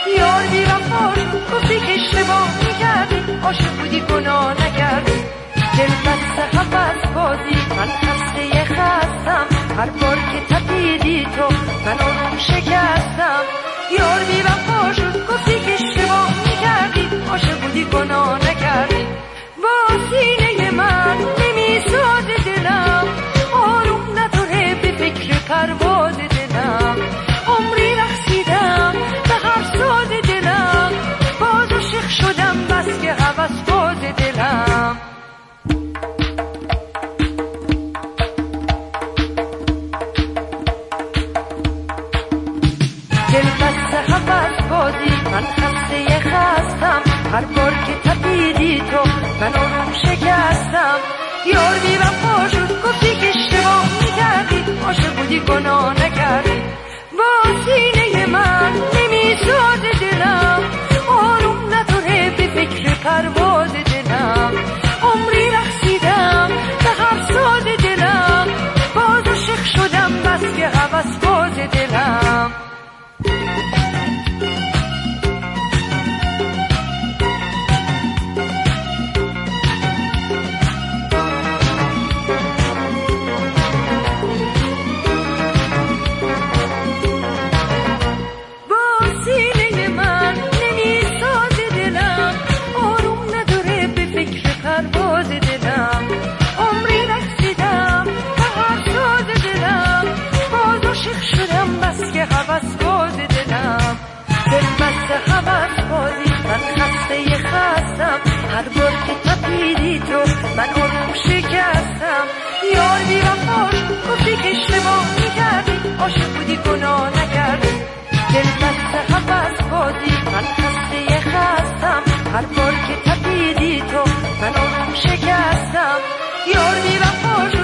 یار بی وفا گفتی که اشتباه میکردی، عاشق بودی گناه نکردی. دل بسته هوس بازی، من خسته خستم، هر بار که تپیدی تو من آروم شکستم. یار بی وفا شد گفتی که اشتباه میکردی، عاشق بودی گناه نکردی. با سینه من نمیساز دلم، آروم نداره به فکر پرواز دلم. عمری رقصیدم به هر ساز دلم، باز عاشق شدم بس که هوس باز دلم. دل بسته هوس بازی، من خسته خستم، هر بار که تپیدی تو من آروم شکستم. یار بی وفا شد گفتی که اشتباه میکردی، عاشق بودی گناه نکردی. با سینه من نمیساز دلم، آروم نداره به فکر پرواز دلم. عمری رقصیدم به هر ساز دلم، باز عاشق شدم بس که هوس باز دلم. هوس باز دلم، دل بسته هوس بازی، من خسته خستم، هر بار که تپیدی تو من آروم شکستم. یار بی وفا گفتی که اشتباه میکردی، عاشق بودی گناه نکردی. دل بسته هوس بازی، من خسته خستم، هر بار که تپیدی تو من آروم شکستم. یار بی وفا